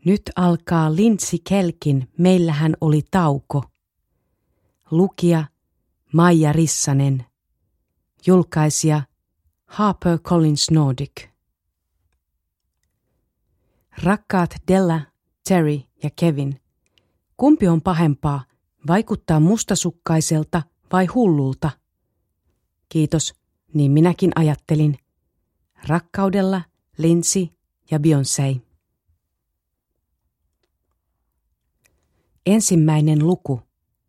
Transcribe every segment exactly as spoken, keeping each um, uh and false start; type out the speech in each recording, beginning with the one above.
Nyt alkaa Lindsay Kelkin Meillähän oli tauko. Lukija Maija Rissanen. Julkaisija HarperCollins Nordic. Rakkaat Della, Terry ja Kevin. Kumpi on pahempaa, vaikuttaa mustasukkaiselta vai hullulta? Kiitos, niin minäkin ajattelin. Rakkaudella Lindsay ja Beyoncé. Ensimmäinen luku.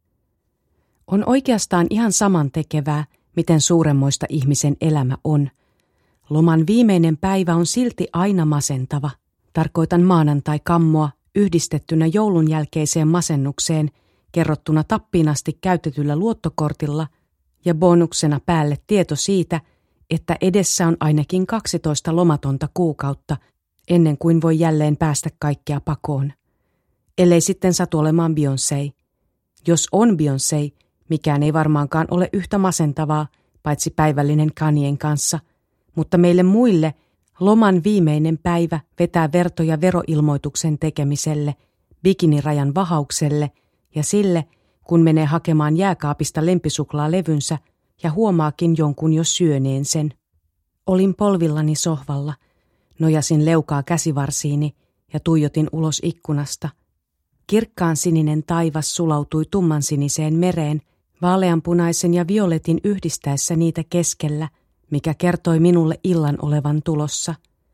On oikeastaan ihan samantekevää, miten suuremmoista ihmisen elämä on. Loman viimeinen päivä on silti aina masentava. Tarkoitan maanantai-kammoa yhdistettynä joulun jälkeiseen masennukseen, kerrottuna tappiin asti käytetyllä luottokortilla ja bonuksena päälle tieto siitä, että edessä on ainakin kaksitoista lomatonta kuukautta ennen kuin voi jälleen päästä kaikkea pakoon. Ellei sitten satu olemaan Beyoncé. Jos on Beyoncé, mikään ei varmaankaan ole yhtä masentavaa, paitsi päivällinen Kanyen kanssa, mutta meille muille loman viimeinen päivä vetää vertoja veroilmoituksen tekemiselle, bikinirajan vahaukselle ja sille, kun menee hakemaan jääkaapista lempisuklaalevynsä ja huomaakin jonkun jo syöneen sen. Olin polvillani sohvalla, nojasin leukaa käsivarsiini ja tuijotin ulos ikkunasta. Kirkkaan sininen taivas sulautui tummansiniseen mereen, vaaleanpunaisen ja violetin yhdistäessä niitä keskellä, mikä kertoi minulle illan olevan tulossa.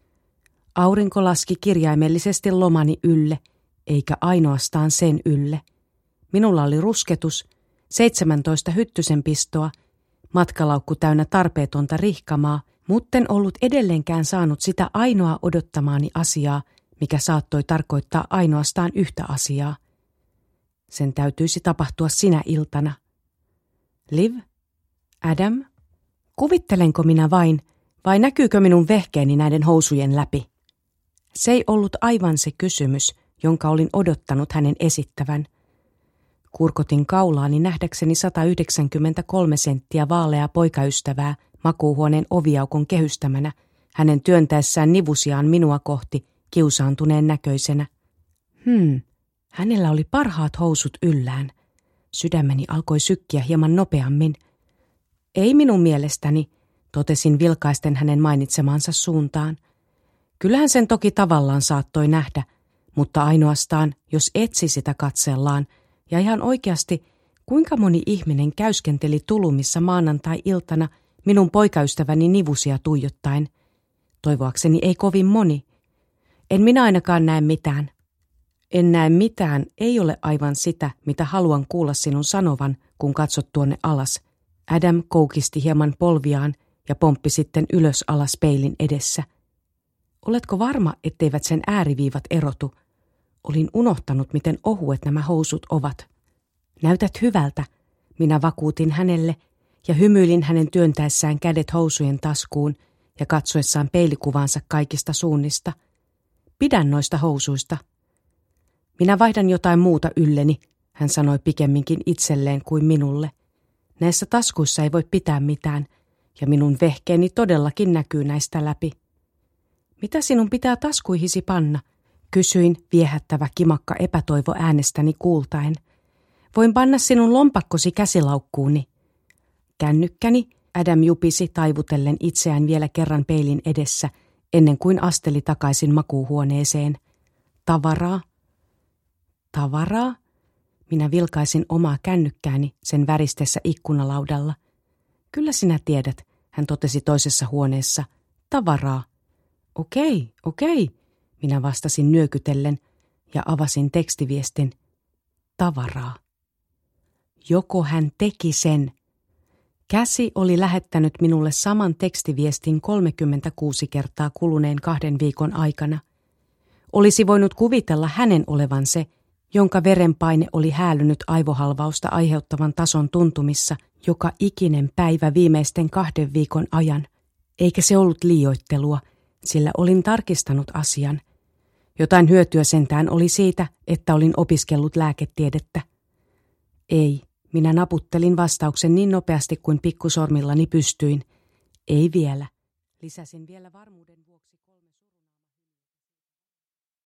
Aurinko laski kirjaimellisesti lomani ylle, eikä ainoastaan sen ylle. Minulla oli rusketus, seitsemäntoista hyttysenpistoa, matkalaukku täynnä tarpeetonta rihkamaa, mutten ollut edelleenkään saanut sitä ainoa odottamaani asiaa, mikä saattoi tarkoittaa ainoastaan yhtä asiaa. Sen täytyisi tapahtua sinä iltana. Liv? Adam? Kuvittelenko minä vain, vai näkyykö minun vehkeeni näiden housujen läpi? Se ei ollut aivan se kysymys, jonka olin odottanut hänen esittävän. Kurkotin kaulaani nähdäkseni sata yhdeksänkymmentäkolme senttiä vaaleaa poikaystävää makuuhuoneen oviaukon kehystämänä, hänen työntäessään nivusiaan minua kohti kiusaantuneen näköisenä. Hmm, hänellä oli parhaat housut yllään. Sydämeni alkoi sykkiä hieman nopeammin. Ei minun mielestäni, totesin vilkaisten hänen mainitsemaansa suuntaan. Kyllähän sen toki tavallaan saattoi nähdä, mutta ainoastaan, jos etsi sitä katsellaan, ja ihan oikeasti, kuinka moni ihminen käyskenteli tulumissa maanantai-iltana minun poikaystäväni nivusia tuijottaen. Toivoakseni ei kovin moni. En minä ainakaan näe mitään. En näe mitään ei ole aivan sitä, mitä haluan kuulla sinun sanovan, kun katsot tuonne alas. Adam koukisti hieman polviaan ja pomppi sitten ylös alas peilin edessä. Oletko varma, etteivät sen ääriviivat erotu? Olin unohtanut, miten ohuet nämä housut ovat. Näytät hyvältä, minä vakuutin hänelle ja hymyilin hänen työntäessään kädet housujen taskuun ja katsoessaan peilikuvaansa kaikista suunnista. Pidän noista housuista. Minä vaihdan jotain muuta ylleni, hän sanoi pikemminkin itselleen kuin minulle. Näissä taskuissa ei voi pitää mitään, ja minun vehkeeni todellakin näkyy näistä läpi. Mitä sinun pitää taskuihisi panna? Kysyin viehättävä kimakka epätoivo äänestäni kuultaen. Voin panna sinun lompakkosi käsilaukkuuni. Kännykkäni, Adam jupisi taivutellen itseään vielä kerran peilin edessä, ennen kuin asteli takaisin makuuhuoneeseen. Tavaraa? Tavaraa? Minä vilkaisin omaa kännykkääni sen väristessä ikkunalaudalla. Kyllä sinä tiedät, hän totesi toisessa huoneessa. Tavaraa. Okei, okei, minä vastasin nyökytellen ja avasin tekstiviestin. Tavaraa. Joko hän teki sen? Käsi oli lähettänyt minulle saman tekstiviestin kolmekymmentäkuusi kertaa kuluneen kahden viikon aikana. Olisi voinut kuvitella hänen olevan se, jonka verenpaine oli häälynyt aivohalvausta aiheuttavan tason tuntumissa joka ikinen päivä viimeisten kahden viikon ajan. Eikä se ollut liioittelua, sillä olin tarkistanut asian. Jotain hyötyä sentään oli siitä, että olin opiskellut lääketiedettä. Ei, minä naputtelin vastauksen niin nopeasti kuin pikkusormillani pystyin. Ei vielä. Lisäsin vielä varmuuden vuoksi.